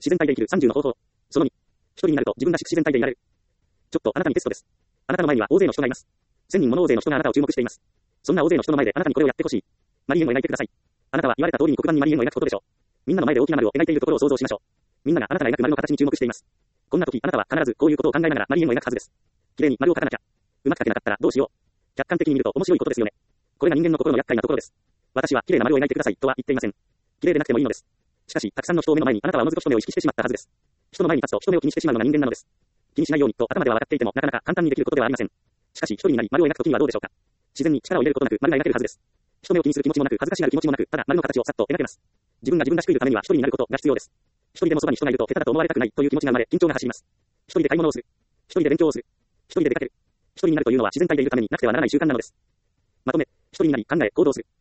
自然体で生きる30の方法。その2。一人になると自分らしく自然体でいられる。ちょっとあなたにテストです。あなたの前には大勢の人がいます。1000人もの大勢の人があなたを注目しています。そんな大勢の人の前であなたにこれをやってほしい。マリエンを描いてください。あなたは言われた通りに黒板にマリエンを描くことでしょう。みんなの前で大きな丸を描いているところを想像しましょう。みんながあなたが描く丸の形に注目しています。こんな時、あなたは必ずこういうことを考えながらマリエンを描くはずです。綺麗に丸を描かなきゃ。うまく描けなかったらどうしよう。客観的に見ると面白いことですよね。これが人間の心の厄介なところです。私は綺麗な丸を描いてくださいとは言っていません。綺麗でなくてもいいのです。しかし、たくさんの人を目の前にあなたはおのずと人目を意識してしまったはずです。人の前に立つと人目を気にしてしまうのが人間なのです。気にしないようにと頭では分かっていてもなかなか簡単にできることではありません。しかし一人になり丸を描くときにはどうでしょうか。自然に力を入れることなく丸が描けるはずです。人目を気にする気持ちもなく恥ずかしがる気持ちもなく、ただ丸の形をさっと描けます。自分が自分らしくいるためには一人になることが必要です。一人でもそばに人がいると下手だと思われたくないという気持ちが生まれ緊張が走ります。一人で買い物をする。一人で勉強をする。一人で出かける。一人になるというのは自然体でいるためになくてはならない習慣なのです。まとめ、一人になり考え、行動する。